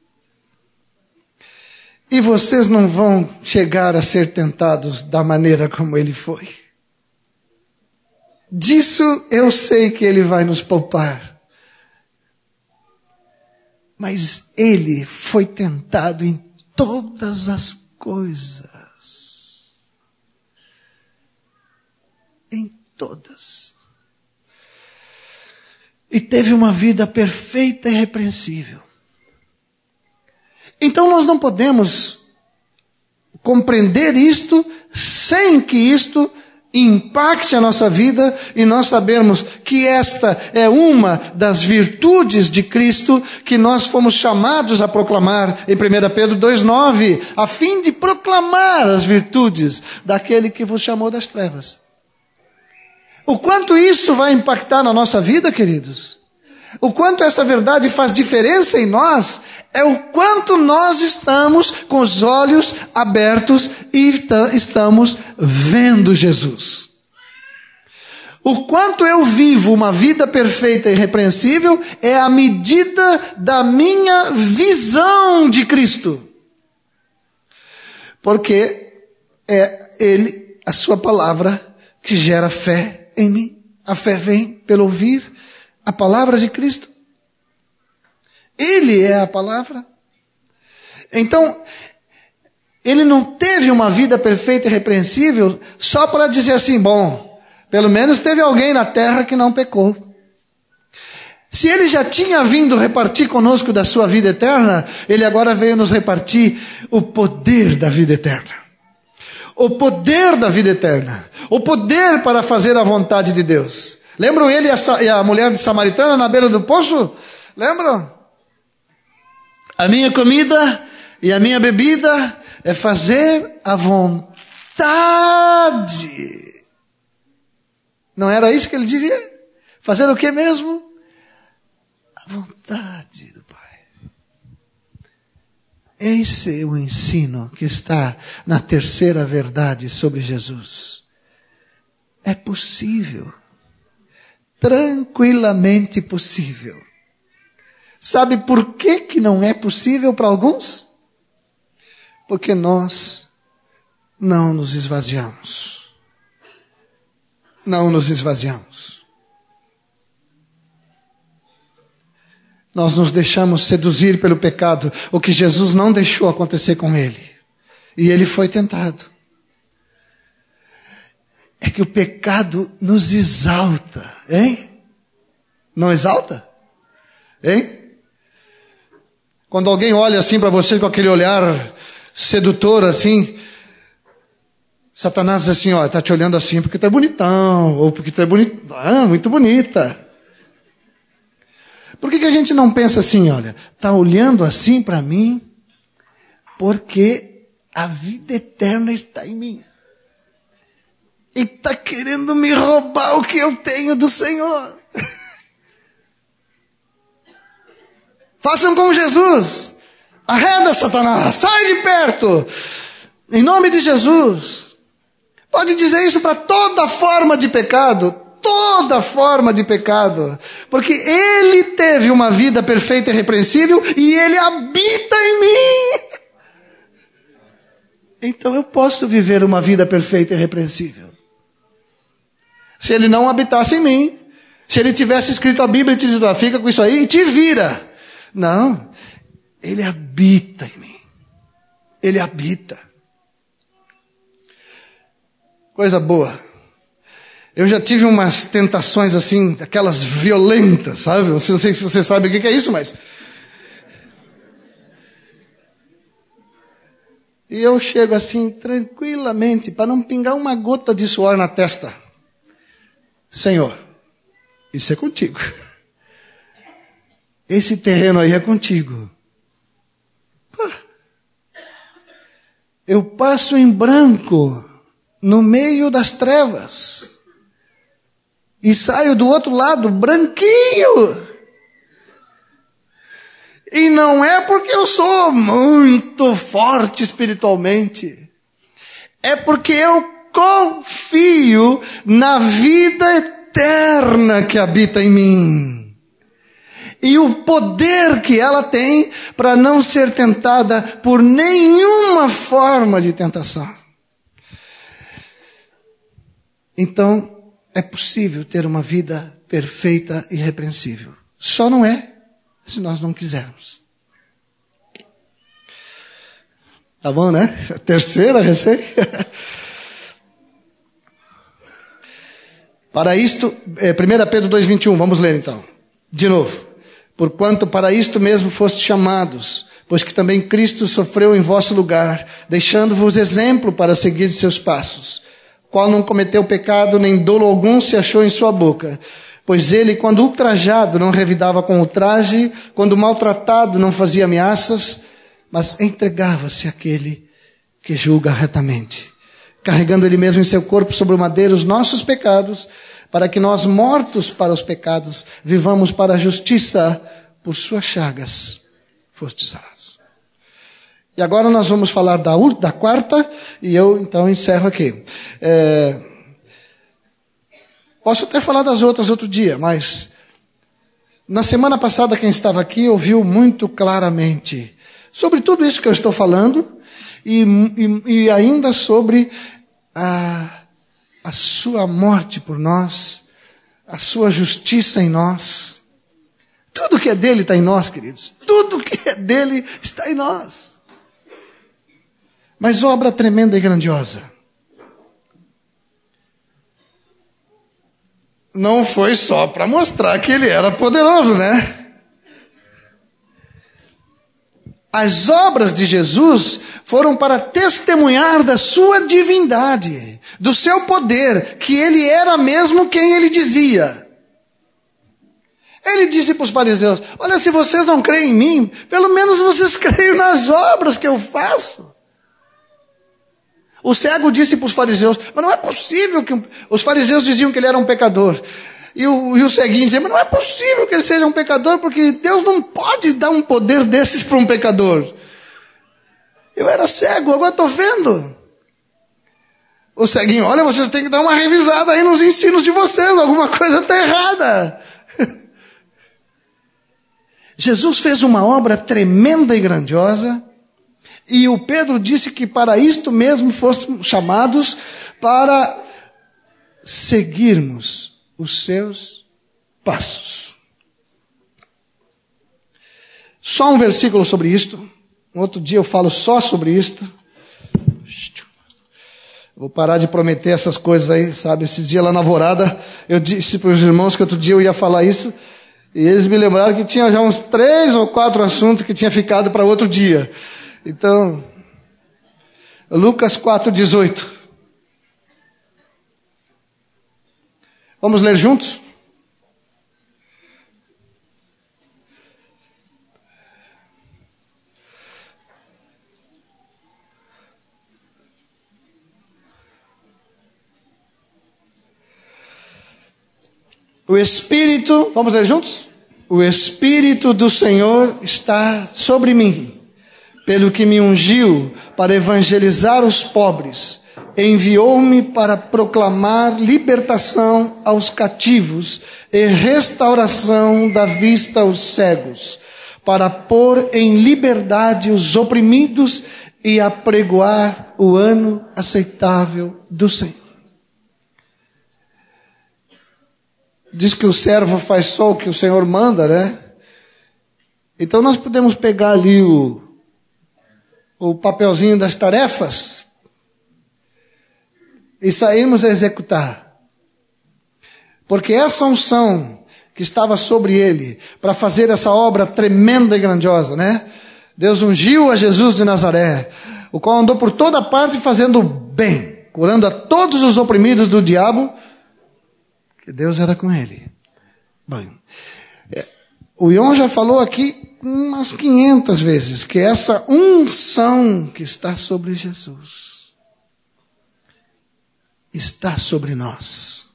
E vocês não vão chegar a ser tentados da maneira como ele foi. Disso eu sei que ele vai nos poupar. Mas ele foi tentado em todas as coisas. Em todas. E teve uma vida perfeita e irrepreensível. Então nós não podemos compreender isto sem que isto impacte a nossa vida e nós sabermos que esta é uma das virtudes de Cristo que nós fomos chamados a proclamar em 1 Pedro 2:9, a fim de proclamar as virtudes daquele que vos chamou das trevas. O quanto isso vai impactar na nossa vida, queridos? O quanto essa verdade faz diferença em nós é o quanto nós estamos com os olhos abertos e estamos vendo Jesus. O quanto eu vivo uma vida perfeita e irrepreensível é a medida da minha visão de Cristo. Porque é Ele, a sua palavra, que gera fé em mim. A fé vem pelo ouvir a palavra de Cristo. Ele é a palavra. Então, ele não teve uma vida perfeita e irrepreensível só para dizer assim, bom, pelo menos teve alguém na terra que não pecou. Se ele já tinha vindo repartir conosco da sua vida eterna, ele agora veio nos repartir o poder da vida eterna. O poder da vida eterna. O poder para fazer a vontade de Deus. Lembram ele e a mulher de Samaritana na beira do poço? Lembram? A minha comida e a minha bebida é fazer a vontade. Não era isso que ele dizia? Fazer o que mesmo? A vontade do Pai. Esse é o ensino que está na terceira verdade sobre Jesus. É possível. Tranquilamente possível. Sabe por que não é possível para alguns? Porque nós não nos esvaziamos. Não nos esvaziamos. Nós nos deixamos seduzir pelo pecado, o que Jesus não deixou acontecer com ele. E ele foi tentado. É que o pecado nos exalta, hein? Não exalta? Hein? Quando alguém olha assim para você com aquele olhar sedutor assim, Satanás diz assim, ó, tá te olhando assim porque tu é bonitão, ou porque tu é muito bonita. Por que a gente não pensa assim, olha, tá olhando assim para mim porque a vida eterna está em mim. E está querendo me roubar o que eu tenho do Senhor. Façam como Jesus. Arreda, Satanás. Sai de perto. Em nome de Jesus. Pode dizer isso para toda forma de pecado. Toda forma de pecado. Porque ele teve uma vida perfeita e irrepreensível e ele habita em mim. Então eu posso viver uma vida perfeita e irrepreensível. Se ele não habitasse em mim, se ele tivesse escrito a Bíblia e te dito, fica com isso aí e te vira. Não, ele habita em mim. Ele habita. Coisa boa. Eu já tive umas tentações assim, aquelas violentas, sabe? Não sei se você sabe o que é isso, mas... E eu chego assim, tranquilamente, para não pingar uma gota de suor na testa. Senhor, isso é contigo. Esse terreno aí é contigo. Eu passo em branco no meio das trevas e saio do outro lado branquinho. E não é porque eu sou muito forte espiritualmente. É porque eu confio na vida eterna que habita em mim. E o poder que ela tem para não ser tentada por nenhuma forma de tentação. Então, é possível ter uma vida perfeita e irrepreensível. Só não é se nós não quisermos. Tá bom, né? A terceira receita. Para isto, 1 Pedro 2,21, vamos ler então. De novo. Porquanto para isto mesmo fostes chamados, pois que também Cristo sofreu em vosso lugar, deixando-vos exemplo para seguir seus passos, qual não cometeu pecado, nem dolo algum se achou em sua boca. Pois ele, quando ultrajado, não revidava com ultraje, quando maltratado, não fazia ameaças, mas entregava-se àquele que julga retamente, carregando ele mesmo em seu corpo sobre o madeiro os nossos pecados, para que nós, mortos para os pecados, vivamos para a justiça, por suas chagas fostes sarados. E agora nós vamos falar da quarta, e eu então encerro aqui. Posso até falar das outras outro dia, mas na semana passada quem estava aqui ouviu muito claramente sobre tudo isso que eu estou falando e ainda sobre a sua morte por nós, a sua justiça em nós. Tudo que é dele está em nós, queridos. Tudo que é dele está em nós. Mas obra tremenda e grandiosa. Não foi só para mostrar que ele era poderoso, né? As obras de Jesus foram para testemunhar da sua divindade, do seu poder, que ele era mesmo quem ele dizia. Ele disse para os fariseus: olha, se vocês não creem em mim, pelo menos vocês creem nas obras que eu faço. O cego disse para os fariseus: mas não é possível que... Os fariseus diziam que ele era um pecador. E o ceguinho dizia: mas não é possível que ele seja um pecador, porque Deus não pode dar um poder desses para um pecador. Eu era cego, agora estou vendo. O ceguinho: olha, vocês têm que dar uma revisada aí nos ensinos de vocês, alguma coisa está errada. Jesus fez uma obra tremenda e grandiosa, e o Pedro disse que para isto mesmo fôssemos chamados para seguirmos os seus passos. Só um versículo sobre isto. Um outro dia eu falo só sobre isto. Vou parar de prometer essas coisas aí, sabe? Esses dias lá na Alvorada, eu disse para os irmãos que outro dia eu ia falar isso, e eles me lembraram que tinha já uns 3 ou 4 assuntos que tinha ficado para outro dia. Então, Lucas 4:18. Vamos ler juntos? O Espírito, vamos ler juntos? O Espírito do Senhor está sobre mim, pelo que me ungiu para evangelizar os pobres, enviou-me para proclamar libertação aos cativos e restauração da vista aos cegos, para pôr em liberdade os oprimidos e apregoar o ano aceitável do Senhor. Diz que o servo faz só o que o Senhor manda, né? Então nós podemos pegar ali o papelzinho das tarefas e sairmos a executar. Porque essa unção que estava sobre ele para fazer essa obra tremenda e grandiosa, né? Deus ungiu a Jesus de Nazaré, o qual andou por toda parte fazendo bem, curando a todos os oprimidos do diabo, que Deus era com ele. Bem, o Ion já falou aqui umas 500 vezes que essa unção que está sobre Jesus está sobre nós.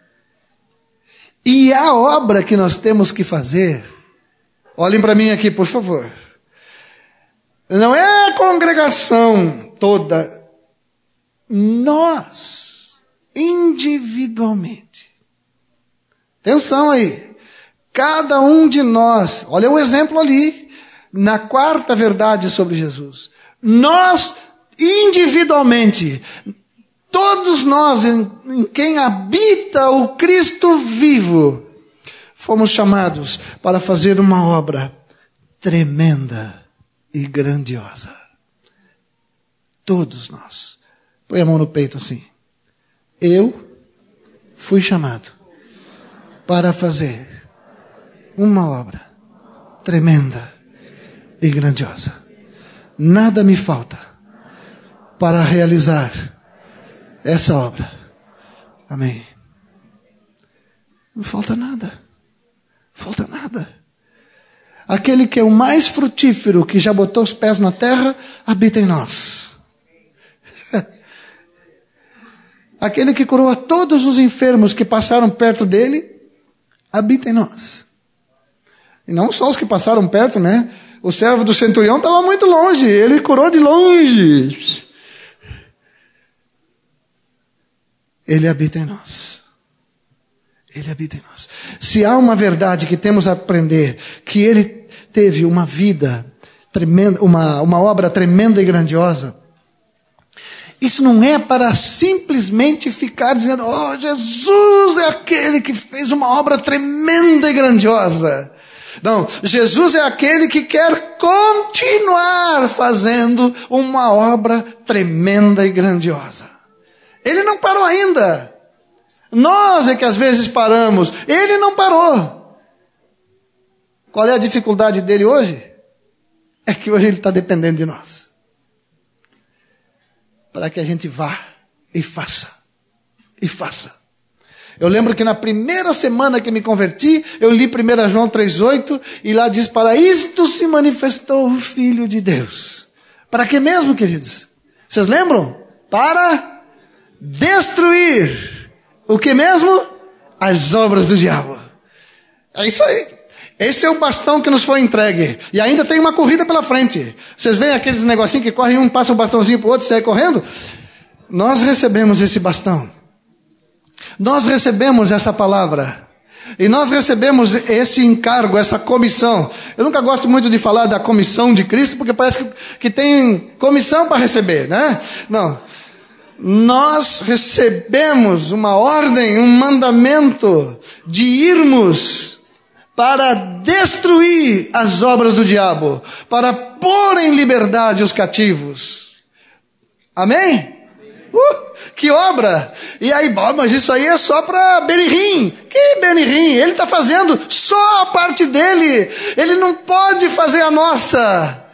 E a obra que nós temos que fazer, olhem para mim aqui, por favor, não é a congregação toda, nós, individualmente. Atenção aí, cada um de nós, olha o exemplo ali, na quarta verdade sobre Jesus. Nós, individualmente, todos nós, em quem habita o Cristo vivo, fomos chamados para fazer uma obra tremenda e grandiosa. Todos nós. Põe a mão no peito assim. Eu fui chamado para fazer uma obra tremenda e grandiosa. Nada me falta para realizar essa obra. Amém. Não falta nada. Falta nada. Aquele que é o mais frutífero, que já botou os pés na terra, habita em nós. Aquele que curou a todos os enfermos que passaram perto dele, habita em nós. E não só os que passaram perto, né? O servo do centurião estava muito longe, ele curou de longe. Ele habita em nós. Ele habita em nós. Se há uma verdade que temos a aprender, que Ele teve uma vida tremenda, uma obra tremenda e grandiosa, isso não é para simplesmente ficar dizendo, oh, Jesus é aquele que fez uma obra tremenda e grandiosa. Não, Jesus é aquele que quer continuar fazendo uma obra tremenda e grandiosa. Ele não parou ainda. Nós é que às vezes paramos. Ele não parou. Qual é a dificuldade dele hoje? É que hoje ele está dependendo de nós. Para que a gente vá e faça. E faça. Eu lembro que na primeira semana que me converti, eu li 1 João 3,8, e lá diz, para isto se manifestou o Filho de Deus. Para que mesmo, queridos? Vocês lembram? Para destruir o que mesmo? As obras do diabo. É isso aí. Esse é o bastão que nos foi entregue. E ainda tem uma corrida pela frente. Vocês veem aqueles negocinhos que correm, um passa o bastãozinho para o outro e sai correndo? Nós recebemos esse bastão. Nós recebemos essa palavra. E nós recebemos esse encargo, essa comissão. Eu nunca gosto muito de falar da comissão de Cristo, porque parece que tem comissão para receber, né? Não. Nós recebemos uma ordem, um mandamento de irmos para destruir as obras do diabo, para pôr em liberdade os cativos. Amém? Que obra! E aí, mas isso aí é só para Benihim. Que Benihim? Ele está fazendo só a parte dele. Ele não pode fazer a nossa.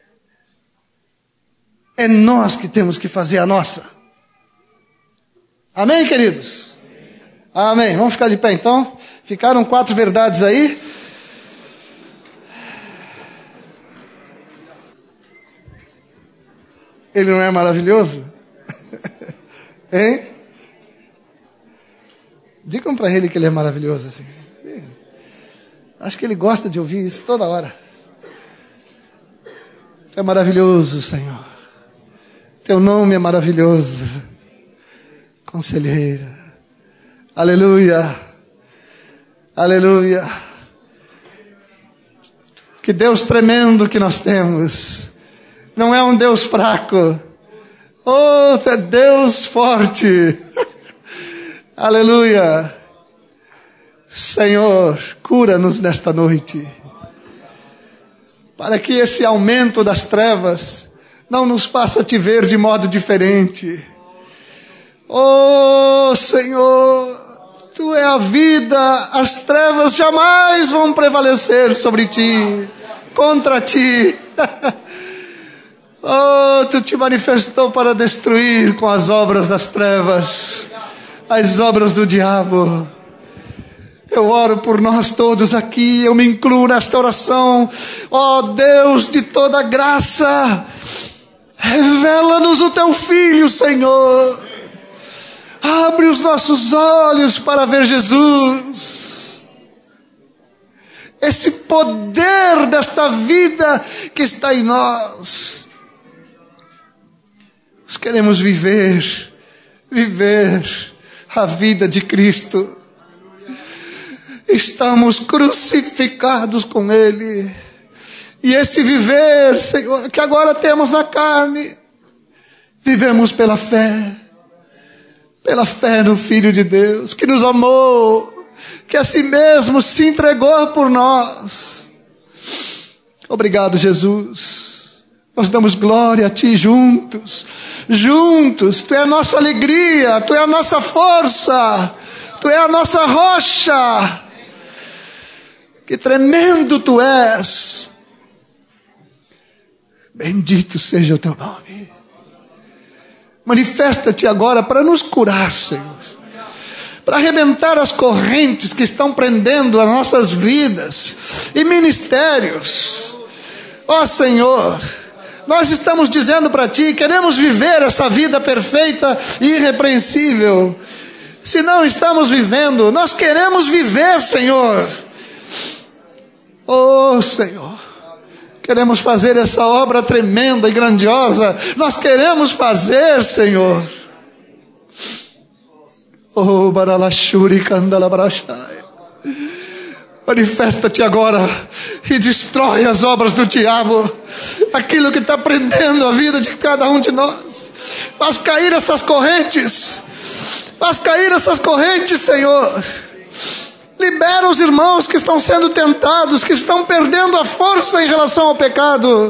É nós que temos que fazer a nossa. Amém, queridos? Amém. Vamos ficar de pé então. Ficaram 4 verdades aí. Ele não é maravilhoso? Hein? Digam para ele que ele é maravilhoso assim. Acho que ele gosta de ouvir isso toda hora. É maravilhoso, Senhor. Teu nome é maravilhoso. Conselheira. Aleluia. Aleluia. Que Deus tremendo que nós temos. Não é um Deus fraco. Oh, tu é Deus forte. Aleluia. Senhor, cura-nos nesta noite. Para que esse aumento das trevas não nos faça te ver de modo diferente. Oh, Senhor, Tu é a vida, as trevas jamais vão prevalecer sobre Ti, contra Ti. Oh, Tu te manifestou para destruir com as obras das trevas, as obras do diabo. Eu oro por nós todos aqui, eu me incluo nesta oração. Oh Deus de toda graça, revela-nos o Teu Filho, Senhor. Abre os nossos olhos para ver Jesus. Esse poder desta vida que está em nós. Nós queremos viver a vida de Cristo. Estamos crucificados com Ele. E esse viver, Senhor, que agora temos na carne, vivemos pela fé no Filho de Deus, que nos amou, que a si mesmo se entregou por nós. Obrigado, Jesus. Nós damos glória a Ti juntos. Tu é a nossa alegria, Tu é a nossa força, Tu é a nossa rocha. Que tremendo Tu és. Bendito seja o Teu nome. Manifesta-te agora para nos curar, Senhor. Para arrebentar as correntes que estão prendendo as nossas vidas e ministérios. Ó Senhor, nós estamos dizendo para Ti, queremos viver essa vida perfeita e irrepreensível. Se não estamos vivendo, nós queremos viver, Senhor. Oh Senhor, queremos fazer essa obra tremenda e grandiosa. Nós queremos fazer, Senhor. Oh, Baralashuri Kandalabrashai. Manifesta-te agora e destrói as obras do diabo, aquilo que está prendendo a vida de cada um de nós. Faz cair essas correntes, Senhor. Libera os irmãos que estão sendo tentados, que estão perdendo a força em relação ao pecado.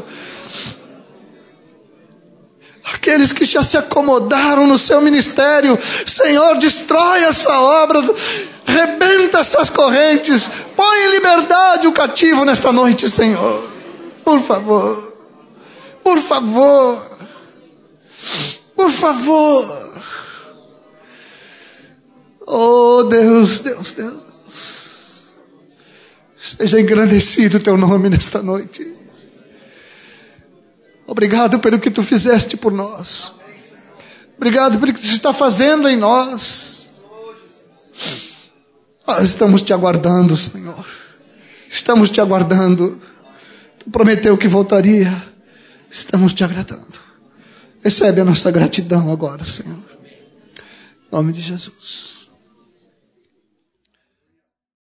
Aqueles que já se acomodaram no seu ministério, Senhor, destrói essa obra, rebenta essas correntes, põe em liberdade o cativo nesta noite, Senhor. Por favor, por favor, por favor. Oh Deus, Deus, Deus, Deus. Seja engrandecido o teu nome nesta noite. Obrigado pelo que tu fizeste por nós. Obrigado pelo que tu está fazendo em nós. Nós estamos te aguardando, Senhor. Estamos te aguardando. Tu prometeu que voltaria. Estamos te agradando. Recebe a nossa gratidão agora, Senhor. Em nome de Jesus.